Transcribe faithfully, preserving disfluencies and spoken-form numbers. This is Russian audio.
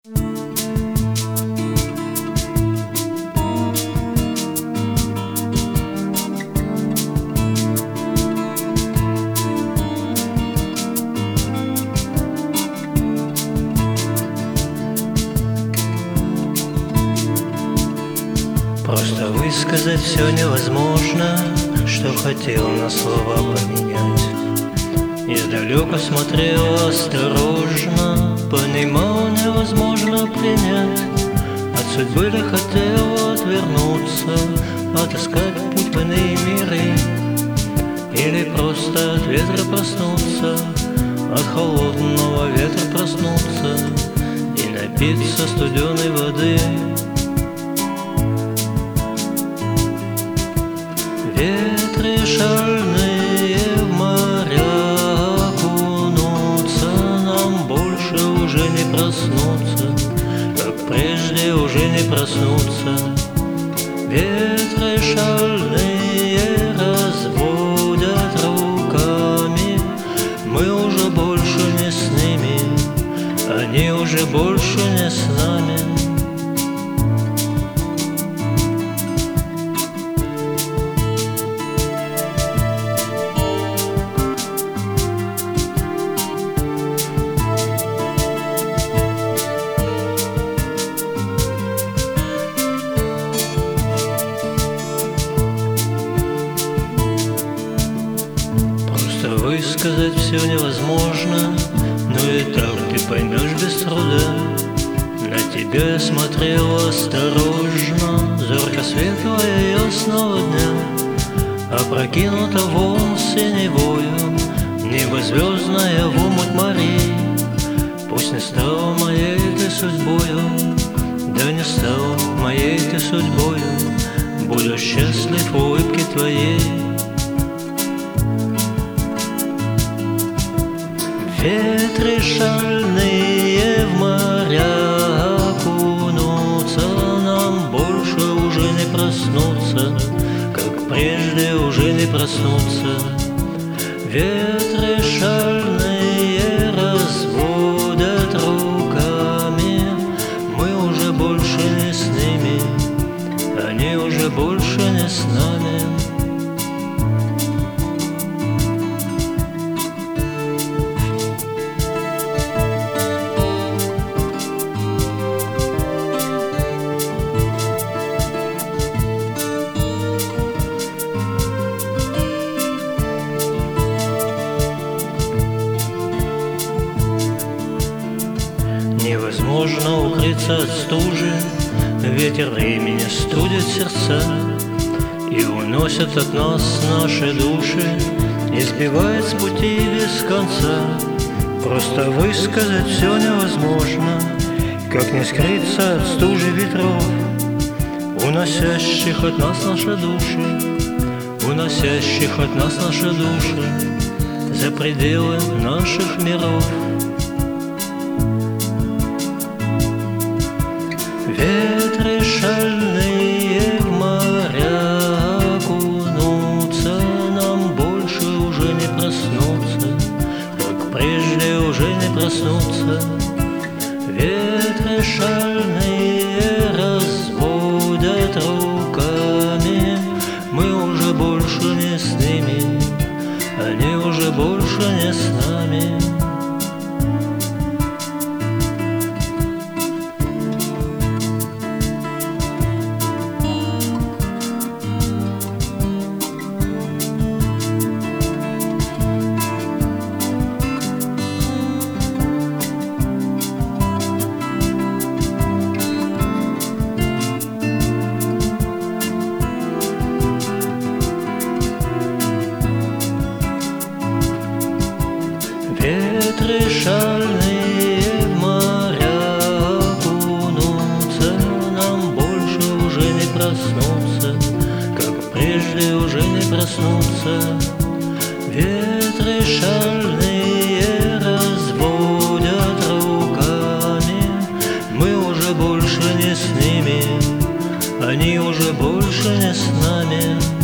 Просто высказать все невозможно, что хотел на слова поменять. Издалека смотрел осторожно, понимал, невозможно принять. От судьбы ли хотел отвернуться, отыскать путь в иные миры, или просто от ветра проснуться, от холодного ветра проснуться и напиться студеной воды. Ветры шальные в моря окунутся, нам больше уже не проснуться, как прежде уже не проснуться. Ветры шальные разводят руками, мы уже больше не с ними, они уже больше не с нами. Высказать все невозможно, но и так ты поймешь без труда. На тебя я смотрел осторожно, зорко светлая ясного дня, опрокинута волн синевою, небо звездное в омут морей. Пусть не стала моей ты судьбою, да не стала моей ты судьбою, буду счастлив в улыбке твоей. Ветры шальные в моря окунутся, нам больше уже не проснуться, как прежде уже не проснуться. Ветры шальные разводят руками, мы уже больше не с ними, они уже больше не с нами. Невозможно укрыться от стужи, ветер времени студит сердца и уносит от нас наши души, и сбивает с пути без конца. Просто высказать все невозможно, как не скрыться от стужи ветров, уносящих от нас наши души, уносящих от нас наши души за пределы наших миров. Ветры шальные в моря окунутся, нам больше уже не проснуться, как прежде уже не проснуться. Ветры шальные разводят руками, мы уже больше не с ними, они уже больше не с нами. Ветры шальные в моря окунутся, нам больше уже не проснуться, как прежде уже не проснуться. Ветры шальные разводят руками, мы уже больше не с ними, они уже больше не с нами.